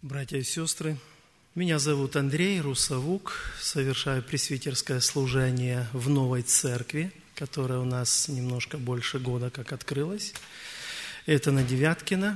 Братья и сестры, меня зовут Андрей Русовук, совершаю пресвитерское служение в новой церкви, которая у нас немножко больше года как открылась. Это на Девяткино.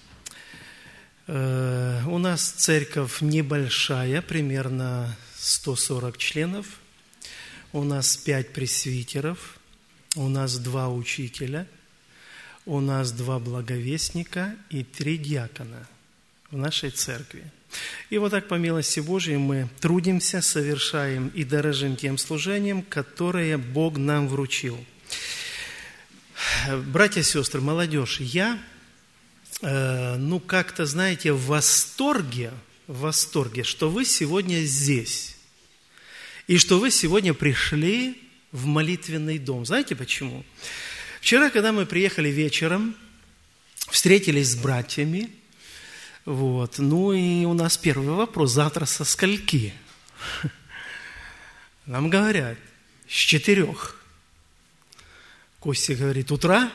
У нас церковь небольшая, примерно 140 членов. У нас 5 пресвитеров, у нас 2 учителя, у нас 2 благовестника и 3 диакона в нашей церкви. И вот так, по милости Божьей, мы трудимся, совершаем и дорожим тем служением, которое Бог нам вручил. Братья и сестры, молодежь, я, как-то, знаете, в восторге, что вы сегодня здесь, и что вы сегодня пришли в молитвенный дом. Знаете почему? Вчера, когда мы приехали вечером, встретились с братьями, и у нас первый вопрос: завтра со скольки? Нам говорят, с 4. Костя говорит, утра?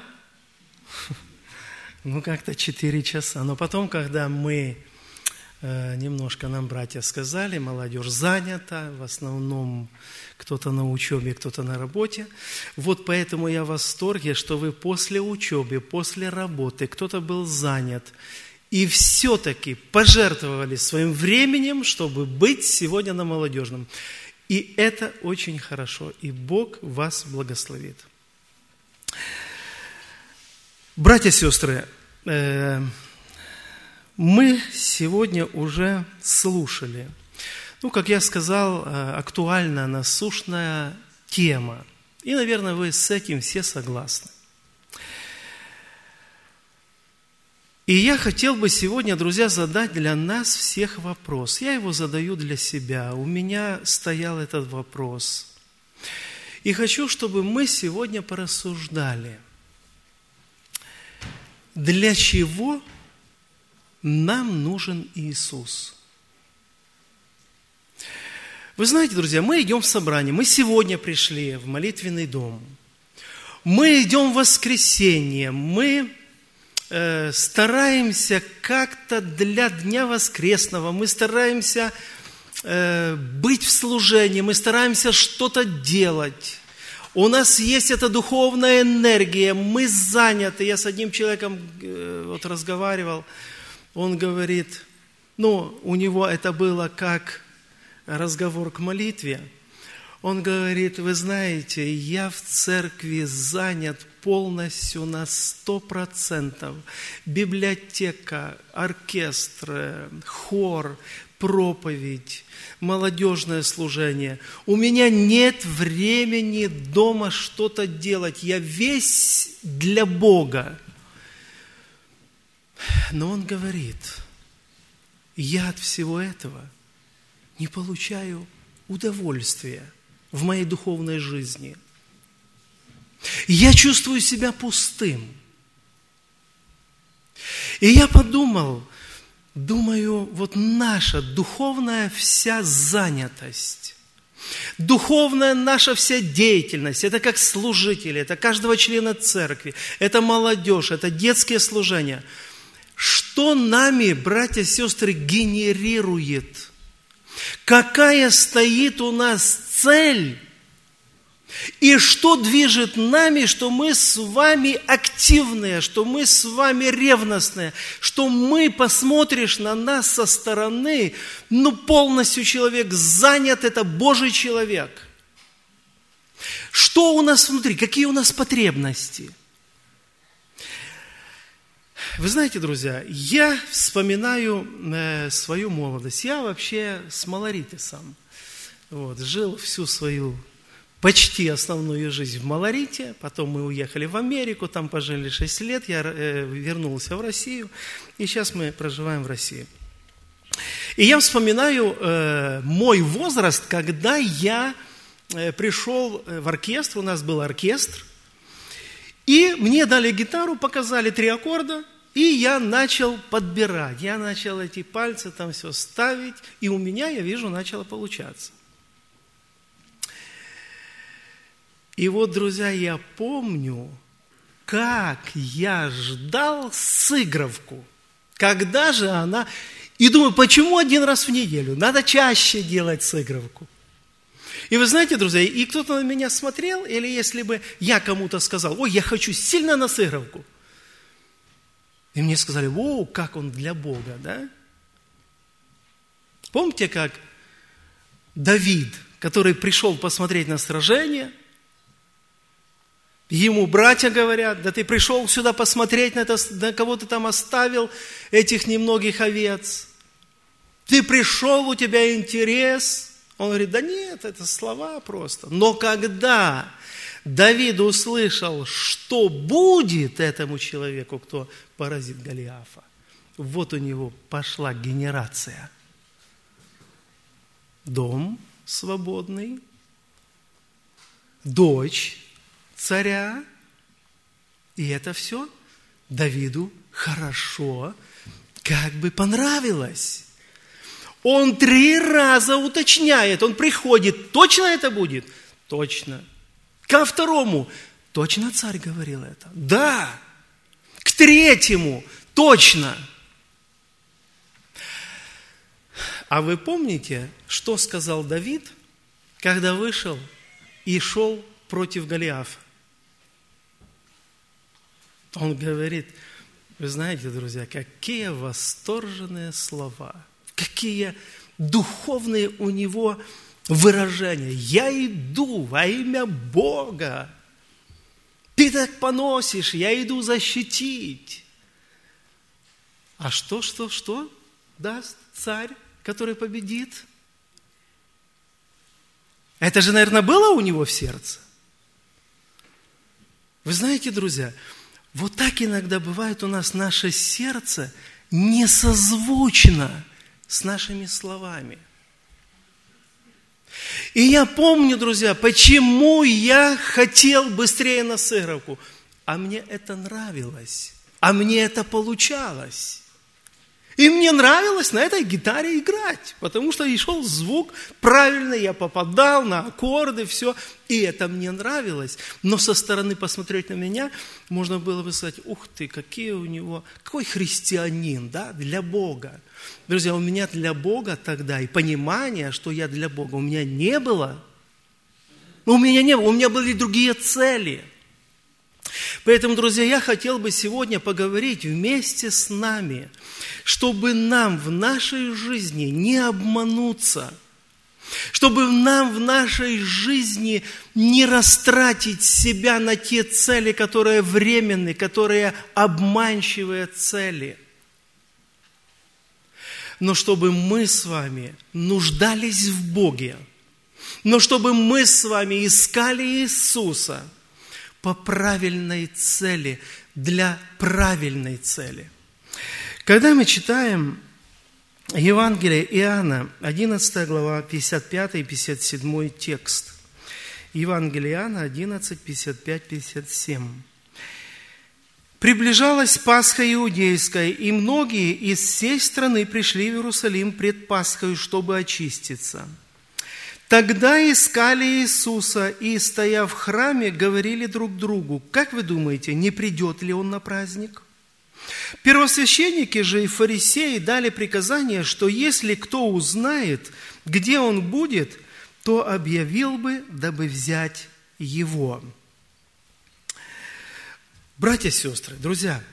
Как-то 4 часа. Но потом, когда мы немножко, нам братья сказали, молодежь занята, в основном кто-то на учебе, кто-то на работе. Поэтому я в восторге, что вы после учебы, после работы, кто-то был занят, и все-таки пожертвовали своим временем, чтобы быть сегодня на молодежном. И это очень хорошо, и Бог вас благословит. Братья и сестры, мы сегодня уже слушали, как я сказал, актуальная, насущная тема. И, наверное, вы с этим все согласны. И я хотел бы сегодня, друзья, задать для нас всех вопрос. Я его задаю для себя. У меня стоял этот вопрос. И хочу, чтобы мы сегодня порассуждали. Для чего нам нужен Иисус? Вы знаете, друзья, мы идем в собрание. Мы сегодня пришли в молитвенный дом. Мы идем в воскресенье. Мы стараемся как-то для Дня Воскресного, мы стараемся быть в служении, мы стараемся что-то делать. У нас есть эта духовная энергия, мы заняты. Я с одним человеком разговаривал, он говорит, у него это было как разговор к молитве. Он говорит, вы знаете, я в церкви занят полностью на 100%. Библиотека, оркестр, хор, проповедь, молодежное служение. У меня нет времени дома что-то делать. Я весь для Бога. Но он говорит, я от всего этого не получаю удовольствия в моей духовной жизни. Я чувствую себя пустым. И я думаю, наша духовная вся занятость, духовная наша вся деятельность, это как служители, это каждого члена церкви, это молодежь, это детские служения. Что нами, братья и сестры, генерирует? Какая стоит у нас цель? И что движет нами, что мы с вами активные, что мы с вами ревностные, что мы, посмотришь на нас со стороны, полностью человек занят, это Божий человек. Что у нас внутри, какие у нас потребности? Вы знаете, друзья, я вспоминаю свою молодость. Я вообще с Малориты сам. Жил всю свою почти основную жизнь в Малорите. Потом мы уехали в Америку, там пожили 6 лет. Я вернулся в Россию, и сейчас мы проживаем в России. И я вспоминаю мой возраст, когда я пришел в оркестр. У нас был оркестр. И мне дали гитару, показали 3 аккорда. И я начал подбирать, я начал эти пальцы там все ставить, и у меня, я вижу, начало получаться. И друзья, я помню, как я ждал сыгровку, когда же она... И думаю, почему один раз в неделю? Надо чаще делать сыгравку. И вы знаете, друзья, и кто-то на меня смотрел, или если бы я кому-то сказал, ой, я хочу сильно на сыгравку. И мне сказали, о, как он для Бога, да? Помните, как Давид, который пришел посмотреть на сражение, ему братья говорят, да ты пришел сюда посмотреть на кого ты там оставил, этих немногих овец. Ты пришел, у тебя интерес. Он говорит, да нет, это слова просто. Но когда Давид услышал, что будет этому человеку, кто поразит Голиафа, вот у него пошла генерация. Дом свободный, дочь царя, и это все Давиду хорошо, как бы понравилось. Он 3 раза уточняет, он приходит, точно это будет? Точно. Ко 2-му, точно царь говорил это? Да. К 3-му, точно. А вы помните, что сказал Давид, когда вышел и шел против Голиафа? Он говорит, вы знаете, друзья, какие восторженные слова, какие духовные у него выражения. Я иду во имя Бога. Ты так поносишь, я иду защитить. А что даст царь, который победит? Это же, наверное, было у него в сердце. Вы знаете, друзья, вот так иногда бывает у нас наше сердце не созвучно с нашими словами. И я помню, друзья, почему я хотел быстрее на сыгравку. А мне это нравилось, а мне это получалось. И мне нравилось на этой гитаре играть, потому что и шел звук правильно, я попадал на аккорды, все, и это мне нравилось. Но со стороны посмотреть на меня, можно было бы сказать, ух ты, какой христианин, да, для Бога. Друзья, у меня для Бога тогда и понимание, что я для Бога, у меня не было. У меня были другие цели. Поэтому, друзья, я хотел бы сегодня поговорить вместе с нами, чтобы нам в нашей жизни не обмануться, чтобы нам в нашей жизни не растратить себя на те цели, которые временные, которые обманчивые цели. Но чтобы мы с вами нуждались в Боге, но чтобы мы с вами искали Иисуса по правильной цели, для правильной цели. Когда мы читаем Евангелие Иоанна, 11 глава, 55 и 57 текст. Евангелие Иоанна 11, 55, 57. «Приближалась Пасха иудейская, и многие из всей страны пришли в Иерусалим пред Пасхою, чтобы очиститься. Тогда искали Иисуса и, стоя в храме, говорили друг другу, как вы думаете, не придет ли Он на праздник? Первосвященники же и фарисеи дали приказание, что если кто узнает, где Он будет, то объявил бы, дабы взять Его». Братья и сестры, друзья,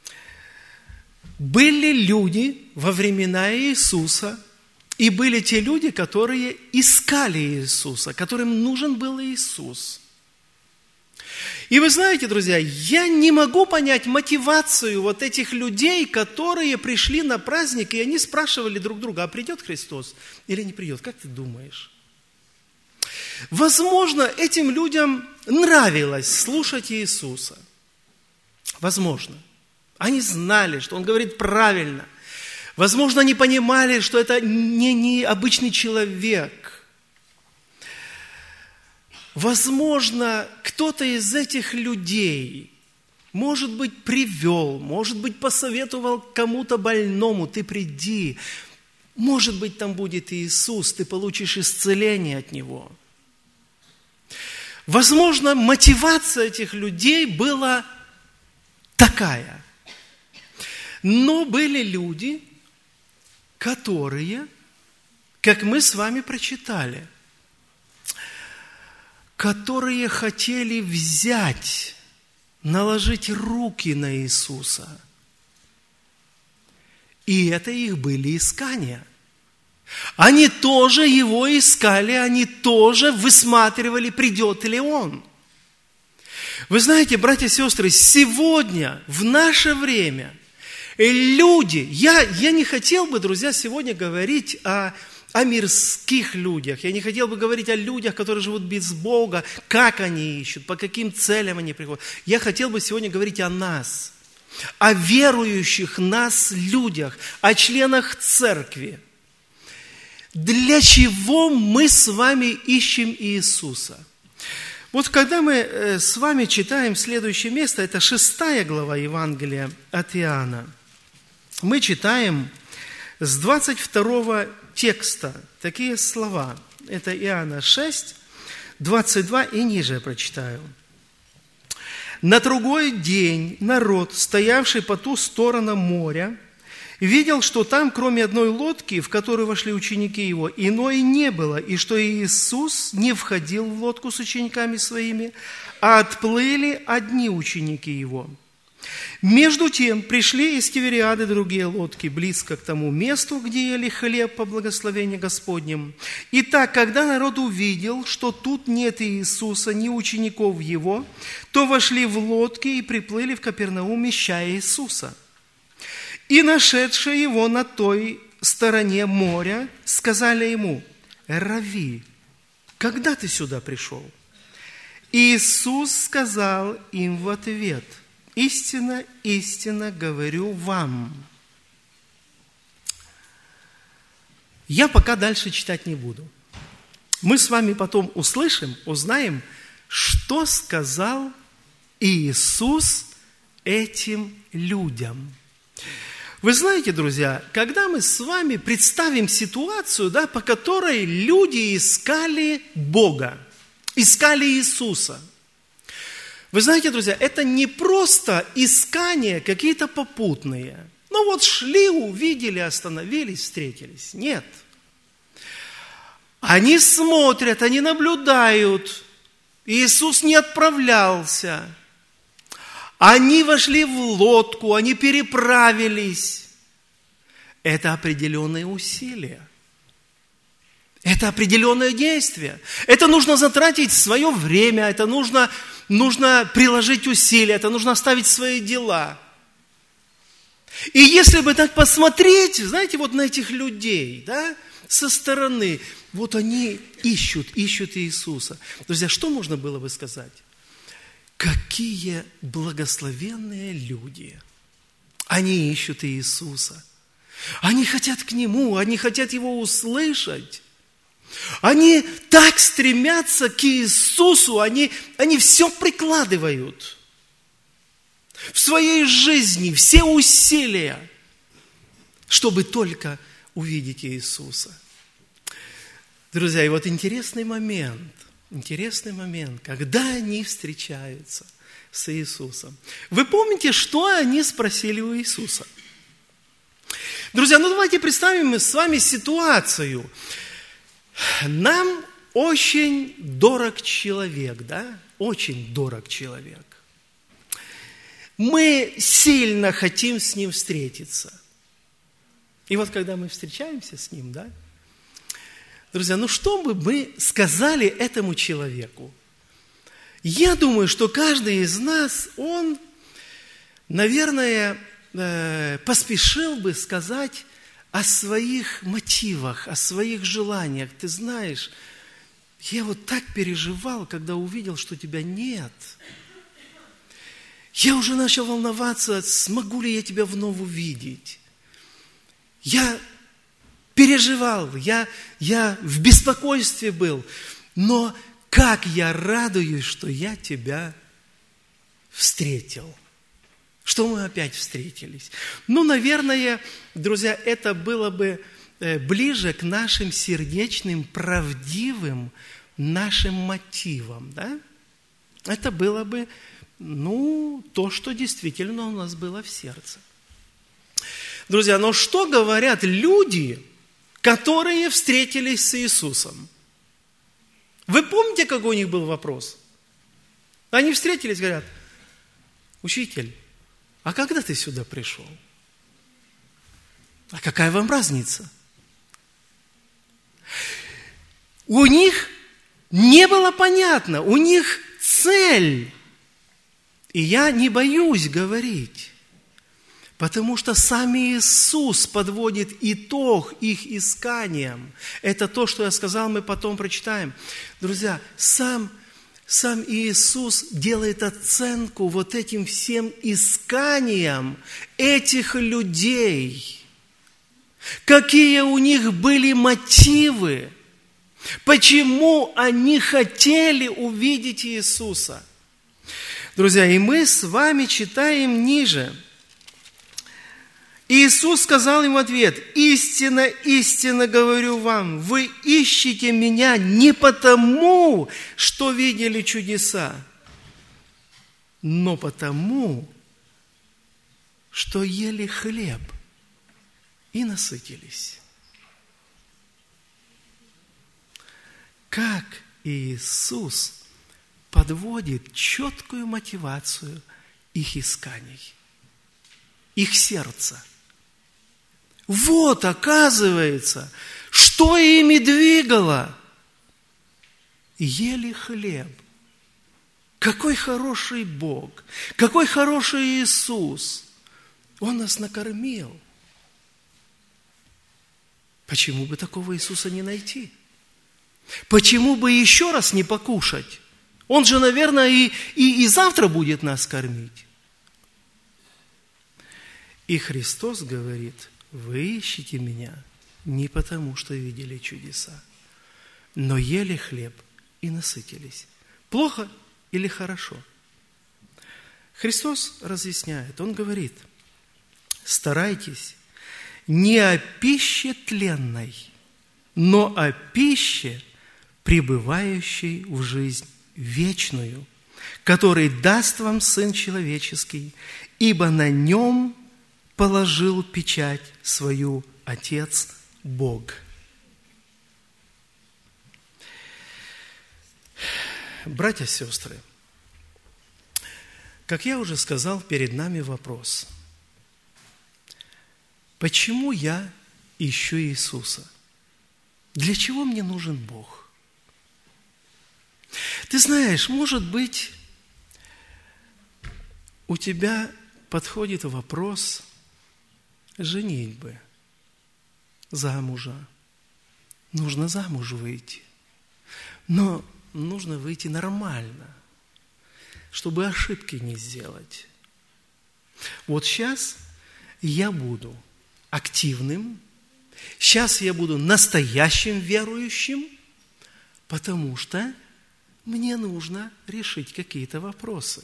были люди во времена Иисуса, и были те люди, которые искали Иисуса, которым нужен был Иисус. И вы знаете, друзья, я не могу понять мотивацию вот этих людей, которые пришли на праздник, и они спрашивали друг друга, а придет Христос или не придет? Как ты думаешь? Возможно, этим людям нравилось слушать Иисуса. Возможно. Они знали, что Он говорит правильно. Возможно, они понимали, что это не обычный человек. Возможно, кто-то из этих людей, может быть, привел, может быть, посоветовал кому-то больному, ты приди. Может быть, там будет Иисус, ты получишь исцеление от Него. Возможно, мотивация этих людей была такая. Но были люди, которые, как мы с вами прочитали, которые хотели взять, наложить руки на Иисуса. И это их были искания. Они тоже Его искали, они тоже высматривали, придет ли Он. Вы знаете, братья и сестры, сегодня, в наше время, люди, я не хотел бы, друзья, сегодня говорить о мирских людях. Я не хотел бы говорить о людях, которые живут без Бога, как они ищут, по каким целям они приходят. Я хотел бы сегодня говорить о нас, о верующих нас людях, о членах церкви. Для чего мы с вами ищем Иисуса? Вот когда мы с вами читаем следующее место, это 6 глава Евангелия от Иоанна, мы читаем с 22 текста такие слова. Это Иоанна 6, 22 и ниже я прочитаю. «На другой день народ, стоявший по ту сторону моря, видел, что там, кроме одной лодки, в которую вошли ученики Его, иной не было, и что Иисус не входил в лодку с учениками Своими, а отплыли одни ученики Его. Между тем пришли из Тивериады другие лодки близко к тому месту, где ели хлеб по благословению Господнем. Итак, когда народ увидел, что тут нет Иисуса, ни учеников Его, то вошли в лодки и приплыли в Капернаум, ища Иисуса. И нашедшие Его на той стороне моря сказали Ему: Рави, когда ты сюда пришел? Иисус сказал им в ответ: истинно, истинно говорю вам. Я пока дальше читать не буду. Мы с вами потом услышим, узнаем, что сказал Иисус этим людям. Вы знаете, друзья, когда мы с вами представим ситуацию, по которой люди искали Бога, искали Иисуса. Вы знаете, друзья, это не просто искания какие-то попутные. Шли, увидели, остановились, встретились. Нет. Они смотрят, они наблюдают. Иисус не отправлялся. Они вошли в лодку, они переправились. Это определенные усилия. Это определенное действие. Это нужно затратить свое время, это нужно приложить усилия, это нужно оставить свои дела. И если бы так посмотреть, знаете, на этих людей, со стороны, они ищут Иисуса. Друзья, что можно было бы сказать? Какие благословенные люди. Они ищут Иисуса. Они хотят к Нему, они хотят Его услышать. Они так стремятся к Иисусу, они все прикладывают в своей жизни, все усилия, чтобы только увидеть Иисуса. Друзья, и интересный момент, когда они встречаются с Иисусом. Вы помните, что они спросили у Иисуса? Друзья, давайте представим с вами ситуацию. Нам очень дорог человек, Очень дорог человек. Мы сильно хотим с ним встретиться. И когда мы встречаемся с ним, друзья, что бы мы сказали этому человеку? Я думаю, что каждый из нас, он, наверное, поспешил бы сказать о своих мотивах, о своих желаниях. Ты знаешь, я так переживал, когда увидел, что тебя нет. Я уже начал волноваться, смогу ли я тебя вновь увидеть. Я переживал, я в беспокойстве был, но как я радуюсь, что я тебя встретил. Что мы опять встретились. Наверное, друзья, это было бы ближе к нашим сердечным, правдивым нашим мотивам. Это было бы, то, что действительно у нас было в сердце. Друзья, но что говорят люди, которые встретились с Иисусом? Вы помните, какой у них был вопрос? Они встретились, говорят: учитель, а когда ты сюда пришел? А какая вам разница? У них не было понятно, у них цель. И я не боюсь говорить, потому что сам Иисус подводит итог их исканиям. Это то, что я сказал, мы потом прочитаем. Друзья, сам Иисус делает оценку вот этим всем исканиям этих людей. Какие у них были мотивы? Почему они хотели увидеть Иисуса? Друзья, и мы с вами читаем ниже. Иисус сказал им в ответ: «Истинно, истинно говорю вам, вы ищете Меня не потому, что видели чудеса, но потому, что ели хлеб и насытились». Как Иисус подводит четкую мотивацию их исканий, их сердца. Вот, оказывается, что ими двигало. Ели хлеб. Какой хороший Бог, какой хороший Иисус. Он нас накормил. Почему бы такого Иисуса не найти? Почему бы еще раз не покушать? Он же, наверное, и завтра будет нас кормить. И Христос говорит: вы ищете Меня не потому, что видели чудеса, но ели хлеб и насытились. Плохо или хорошо? Христос разъясняет, Он говорит: старайтесь не о пище тленной, но о пище, пребывающей в жизнь вечную, который даст вам Сын Человеческий, ибо на Нем положил печать свою Отец Бог. Братья и сестры, как я уже сказал, перед нами вопрос: почему я ищу Иисуса? Для чего мне нужен Бог? Ты знаешь, может быть, у тебя подходит вопрос женитьбы, замужа. Нужно замуж выйти. Но нужно выйти нормально, чтобы ошибки не сделать. Вот сейчас я буду активным, сейчас я буду настоящим верующим, потому что мне нужно решить какие-то вопросы.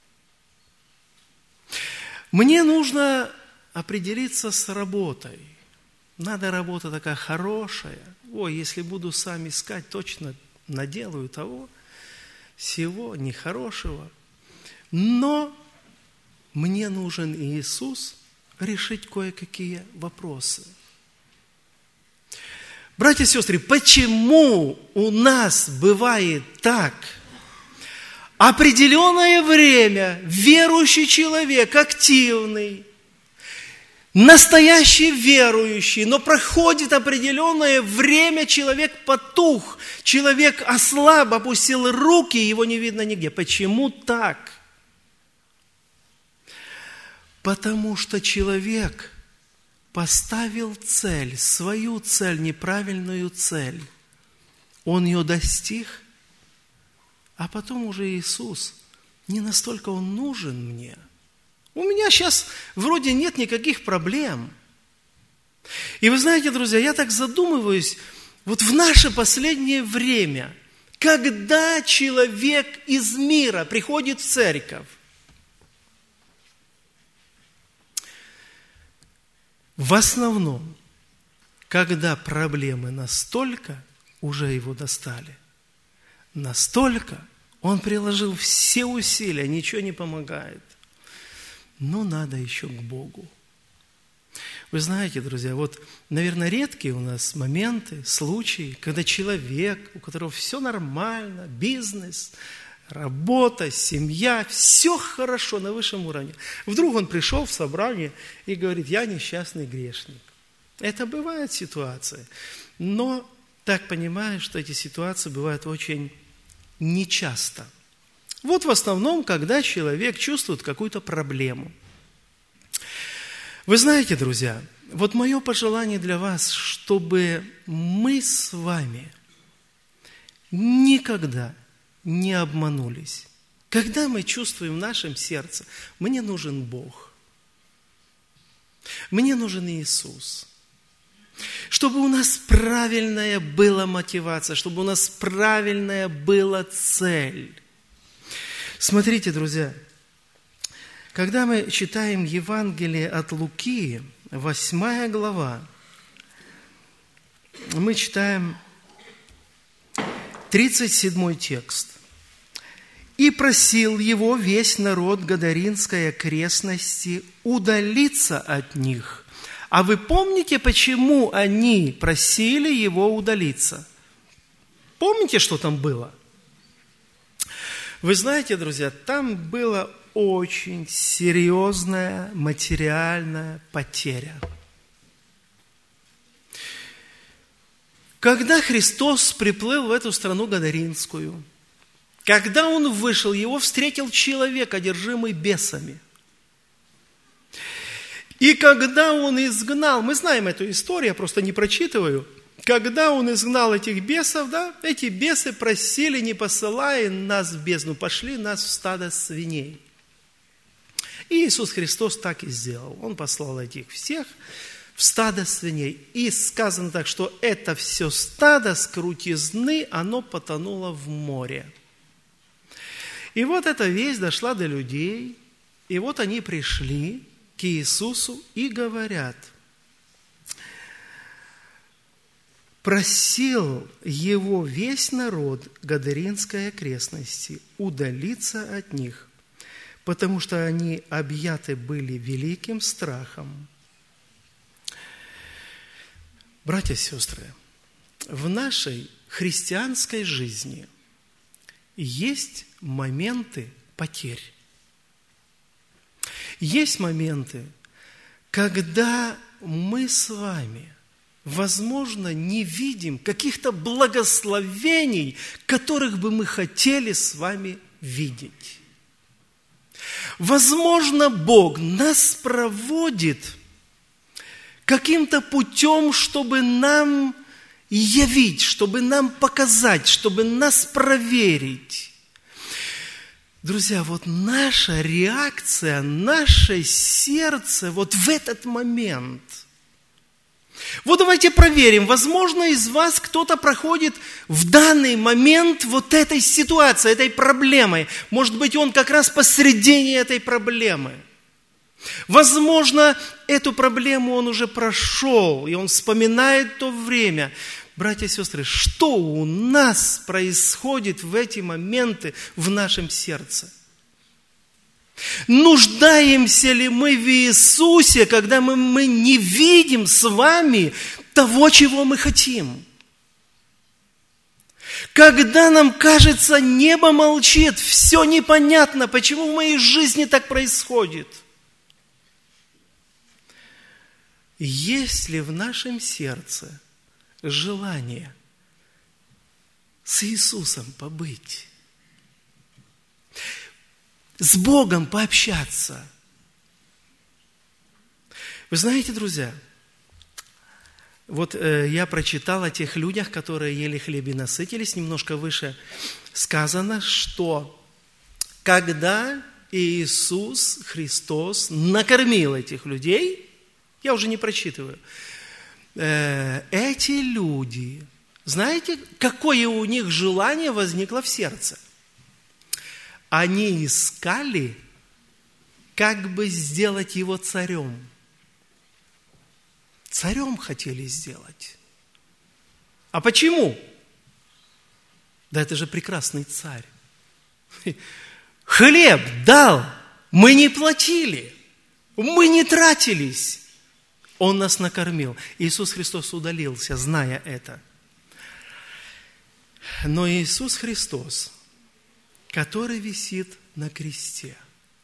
Мне нужно определиться с работой. Надо работа такая хорошая. Ой, если буду сам искать, точно наделаю того, всего нехорошего. Но мне нужен Иисус решить кое-какие вопросы. Братья и сестры, почему у нас бывает так? Определенное время верующий человек, активный, настоящий верующий, но проходит определенное время, человек потух, человек ослаб, опустил руки, его не видно нигде. Почему так? Потому что человек поставил цель, свою цель, неправильную цель. Он ее достиг, а потом уже Иисус, не настолько Он нужен мне. У меня сейчас вроде нет никаких проблем. И вы знаете, друзья, я так задумываюсь, вот в наше последнее время, когда человек из мира приходит в церковь, в основном, когда проблемы настолько уже его достали, настолько он приложил все усилия, ничего не помогает. Но надо еще к Богу. Вы знаете, друзья, вот, наверное, редкие у нас моменты, случаи, когда человек, у которого все нормально, бизнес, работа, семья, все хорошо на высшем уровне. Вдруг он пришел в собрание и говорит: я несчастный грешник. Это бывает ситуация, но так понимаю, что эти ситуации бывают очень нечасто. Вот в основном, когда человек чувствует какую-то проблему. Вы знаете, друзья, вот мое пожелание для вас, чтобы мы с вами никогда не обманулись. Когда мы чувствуем в нашем сердце: мне нужен Бог, мне нужен Иисус, чтобы у нас правильная была мотивация, чтобы у нас правильная была цель. Смотрите, друзья, когда мы читаем Евангелие от Луки, 8 глава, мы читаем 37 текст. «И просил его весь народ Гадаринской окрестности удалиться от них». А вы помните, почему они просили его удалиться? Помните, что там было? Вы знаете, друзья, там была очень серьезная материальная потеря. Когда Христос приплыл в эту страну Гадаринскую, когда Он вышел, Его встретил человек, одержимый бесами. И когда Он изгнал, мы знаем эту историю, я просто не прочитываю, когда Он изгнал этих бесов, да, эти бесы просили: не посылай нас в бездну, пошли нас в стадо свиней. И Иисус Христос так и сделал. Он послал этих всех в стадо свиней. И сказано так, что это все стадо с крутизны, оно потонуло в море. И вот эта весть дошла до людей, и вот они пришли к Иисусу и говорят: просил его весь народ Гадаринской окрестности удалиться от них, потому что они объяты были великим страхом. Братья и сестры, в нашей христианской жизни есть моменты потерь. Есть моменты, когда мы с вами, возможно, не видим каких-то благословений, которых бы мы хотели с вами видеть. Возможно, Бог нас проводит каким-то путем, чтобы нам явить, чтобы нам показать, чтобы нас проверить. Друзья, вот наша реакция, наше сердце вот в этот момент. Вот давайте проверим, возможно, из вас кто-то проходит в данный момент вот этой ситуацией, этой проблемой. Может быть, он как раз посредине этой проблемы. Возможно, эту проблему он уже прошел, и он вспоминает то время. Братья и сестры, что у нас происходит в эти моменты в нашем сердце? Нуждаемся ли мы в Иисусе, когда мы не видим с вами того, чего мы хотим? Когда нам кажется, небо молчит, все непонятно, почему в моей жизни так происходит? Есть ли в нашем сердце желание с Иисусом побыть, с Богом пообщаться? Вы знаете, друзья, вот я прочитал о тех людях, которые ели хлеб и насытились, немножко выше сказано, что когда Иисус Христос накормил этих людей, я уже не прочитываю, эти люди, знаете, какое у них желание возникло в сердце? Они искали, как бы сделать его царем. Царем хотели сделать. А почему? Да это же прекрасный царь. Хлеб дал, мы не платили, мы не тратились. Он нас накормил. Иисус Христос удалился, зная это. Но Иисус Христос, который висит на кресте,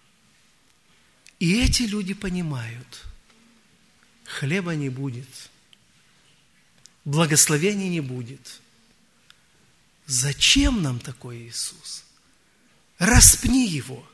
и эти люди понимают, хлеба не будет, благословения не будет. Зачем нам такой Иисус? Распни Его.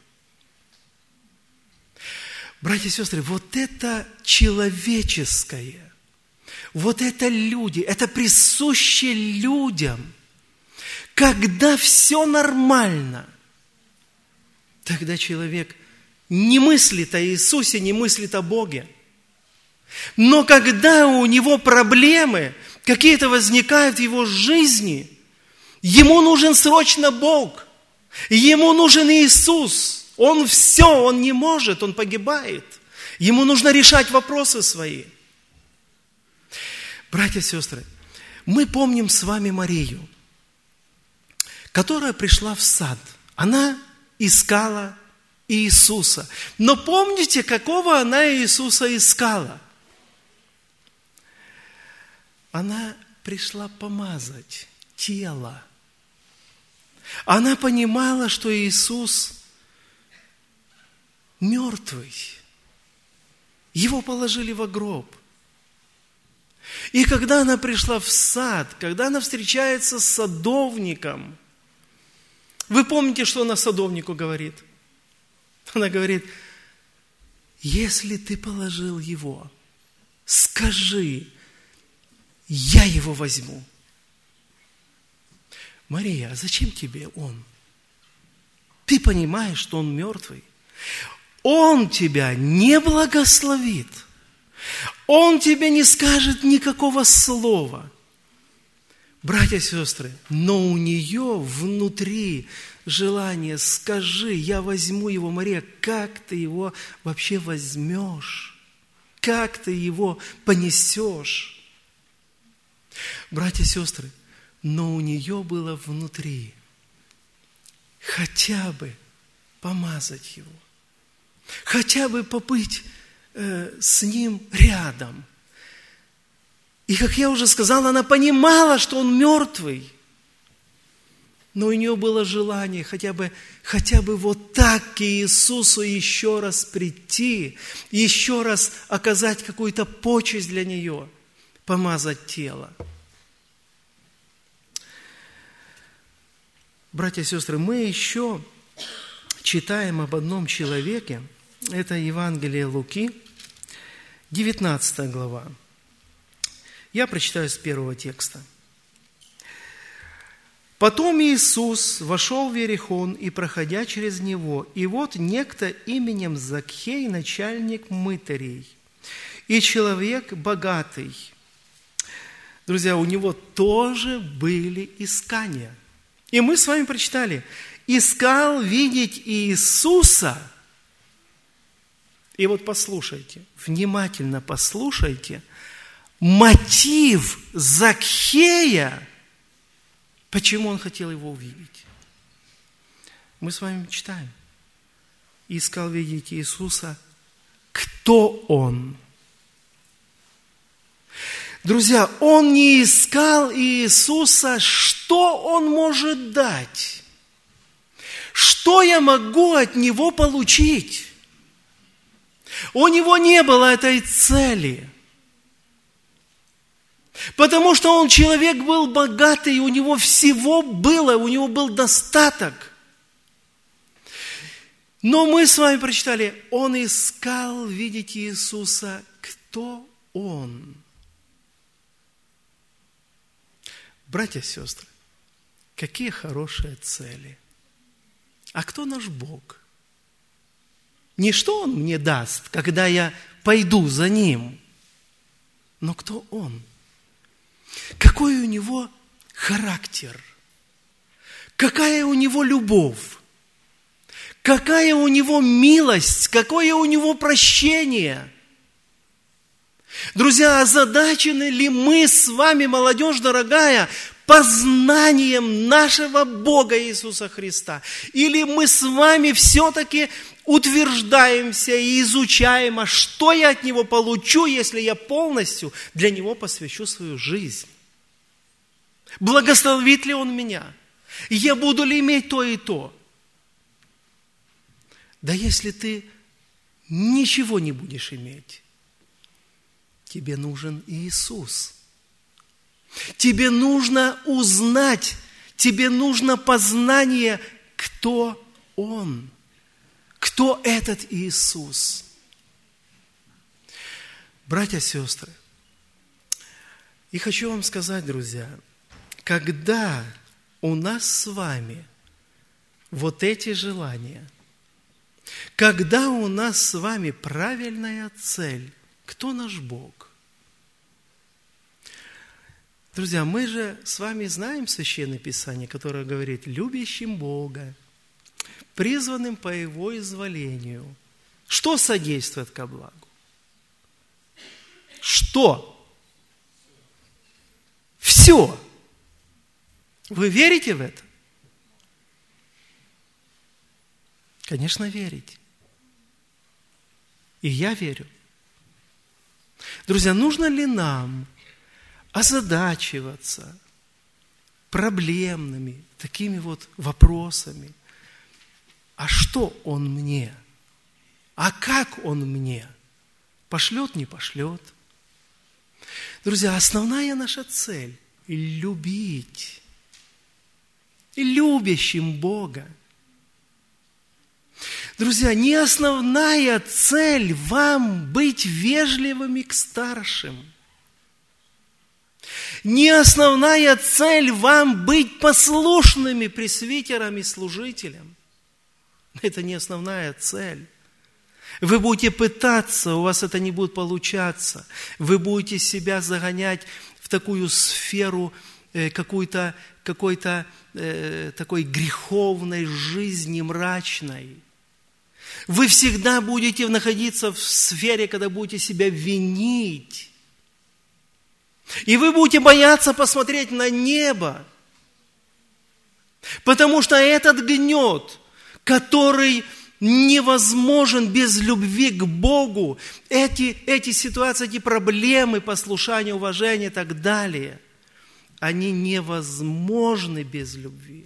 Братья и сестры, вот это человеческое, вот это люди, это присуще людям. Когда все нормально, тогда человек не мыслит о Иисусе, не мыслит о Боге. Но когда у него проблемы какие-то возникают в его жизни, ему нужен срочно Бог, ему нужен Иисус. Он все, он не может, он погибает. Ему нужно решать вопросы свои. Братья и сестры, мы помним с вами Марию, которая пришла в сад. Она искала Иисуса. Но помните, какого она Иисуса искала? Она пришла помазать тело. Она понимала, что Иисус мертвый. Его положили во гроб. И когда она пришла в сад, когда она встречается с садовником, вы помните, что она садовнику говорит? Она говорит: если ты положил его, скажи, я его возьму. Мария, а зачем тебе он? Ты понимаешь, что он мертвый? Он тебя не благословит. Он тебе не скажет никакого слова. Братья и сестры, но у нее внутри желание: скажи, я возьму его. Мария, как ты его вообще возьмешь? Как ты его понесешь? Братья и сестры, но у нее было внутри хотя бы помазать его, хотя бы побыть с ним рядом. И, как я уже сказал, она понимала, что он мертвый, но у нее было желание хотя бы вот так к Иисусу еще раз прийти, еще раз оказать какую-то почесть для нее, помазать тело. Братья и сестры, мы еще читаем об одном человеке. Это Евангелие Луки, 19 глава. Я прочитаю с первого текста. «Потом Иисус вошел в Иерихон, и, проходя через него, и вот некто именем Закхей, начальник мытарей, и человек богатый». Друзья, у него тоже были искания. И мы с вами прочитали: «Искал видеть Иисуса». И вот послушайте, внимательно послушайте, мотив Закхея, почему он хотел его увидеть. Мы с вами читаем. Искал видеть Иисуса. Кто он? Друзья, он не искал Иисуса, что он может дать. Что я могу от него получить? У него не было этой цели. Потому что он человек был богатый, у него всего было, у него был достаток. Но мы с вами прочитали, он искал видеть Иисуса. Кто он? Братья и сестры, какие хорошие цели. А кто наш Бог? Не что Он мне даст, когда я пойду за Ним, но кто Он? Какой у Него характер? Какая у Него любовь? Какая у Него милость? Какое у Него прощение? Друзья, озадачены ли мы с вами, молодежь дорогая, познанием нашего Бога Иисуса Христа? Или мы с вами все-таки утверждаемся и изучаем, а что я от Него получу, если я полностью для Него посвящу свою жизнь. Благословит ли Он меня? Я буду ли иметь то и то? Да если ты ничего не будешь иметь, тебе нужен Иисус. Тебе нужно узнать, тебе нужно познание, кто Он, кто этот Иисус. Братья и сестры, и хочу вам сказать, друзья, когда у нас с вами вот эти желания, когда у нас с вами правильная цель, кто наш Бог? Друзья, мы же с вами знаем Священное Писание, которое говорит: любящим Бога, призванным по Его изволению. Что содействует ко благу? Что? Все. Вы верите в это? Конечно, верите. И я верю. Друзья, нужно ли нам озадачиваться проблемными такими вот вопросами? А что Он мне? А как Он мне? Пошлет, не пошлет? Друзья, основная наша цель – любить. И любящим Бога. Друзья, не основная цель вам быть вежливыми к старшим. Не основная цель вам быть послушными пресвитерам и служителям. Это не основная цель. Вы будете пытаться, у вас это не будет получаться. Вы будете себя загонять в такую сферу какой-то такой греховной жизни, мрачной. Вы всегда будете находиться в сфере, когда будете себя винить. И вы будете бояться посмотреть на небо. Потому что этот гнет, который невозможен без любви к Богу, эти ситуации, эти проблемы, послушания, уважения и так далее, они невозможны без любви.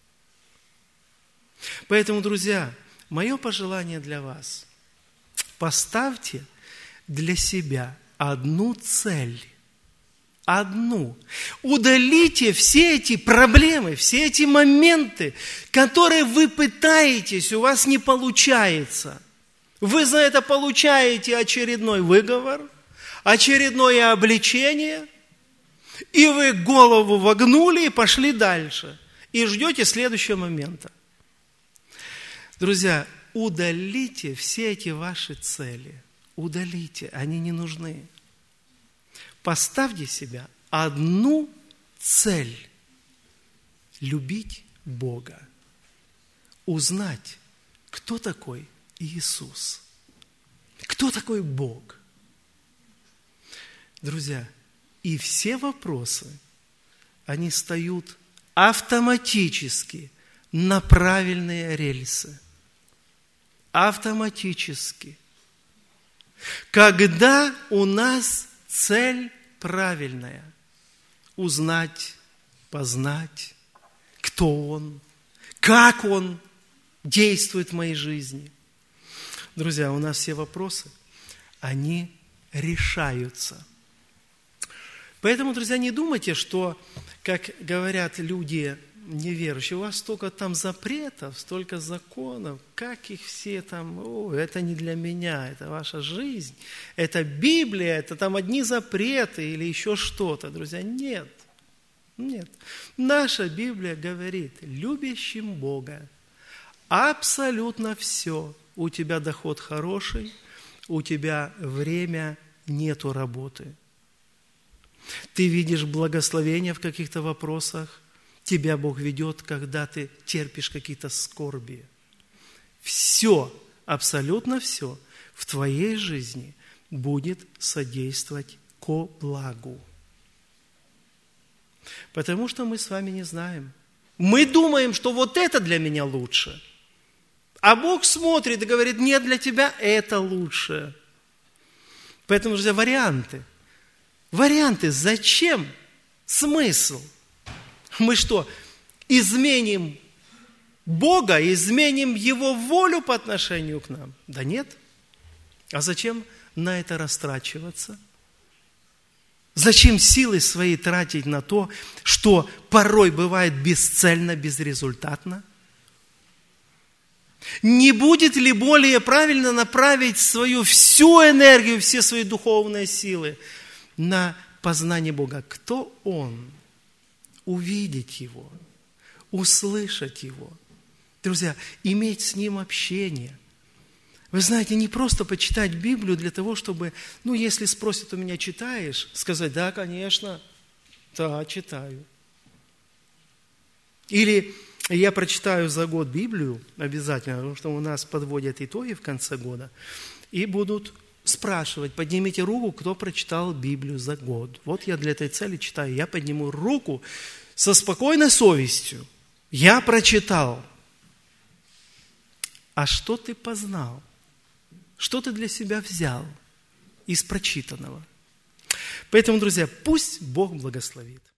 Поэтому, друзья, мое пожелание для вас: поставьте для себя одну цель. Одну. Удалите все эти проблемы, все эти моменты, которые вы пытаетесь, у вас не получается. Вы за это получаете очередной выговор, очередное обличение, и вы голову вогнули и пошли дальше. И ждете следующего момента. Друзья, удалите все эти ваши цели. Удалите, они не нужны. Поставьте себя одну цель – любить Бога, узнать, кто такой Иисус, кто такой Бог. Друзья, и все вопросы, они встают автоматически на правильные рельсы. Автоматически. Когда у нас цель правильная – узнать, познать, кто Он, как Он действует в моей жизни. Друзья, у нас все вопросы, они решаются. Поэтому, друзья, не думайте, что, как говорят люди неверующие, у вас столько там запретов, столько законов, как их все там, это не для меня, это ваша жизнь, это Библия, это там одни запреты или еще что-то. Друзья, нет. Наша Библия говорит: любящим Бога абсолютно все. У тебя доход хороший, у тебя время, нету работы. Ты видишь благословение в каких-то вопросах, тебя Бог ведет, когда ты терпишь какие-то скорби. Все, абсолютно все в твоей жизни будет содействовать ко благу. Потому что мы с вами не знаем. Мы думаем, что вот это для меня лучше. А Бог смотрит и говорит, нет, для тебя это лучше. Поэтому, друзья, варианты. Варианты. Зачем? Смысл. Мы что, изменим Бога, изменим Его волю по отношению к нам? Да нет. А зачем на это растрачиваться? Зачем силы свои тратить на то, что порой бывает бесцельно, безрезультатно? Не будет ли более правильно направить свою всю энергию, все свои духовные силы на познание Бога? Кто Он? Увидеть Его, услышать Его. Друзья, иметь с Ним общение. Вы знаете, не просто почитать Библию для того, чтобы, если спросят у меня, читаешь, сказать, да, конечно, да, читаю. Или я прочитаю за год Библию обязательно, потому что у нас подводят итоги в конце года, и будут спрашивать, поднимите руку, кто прочитал Библию за год. Вот я для этой цели читаю, я подниму руку со спокойной совестью. Я прочитал. А что ты познал? Что ты для себя взял из прочитанного? Поэтому, друзья, пусть Бог благословит.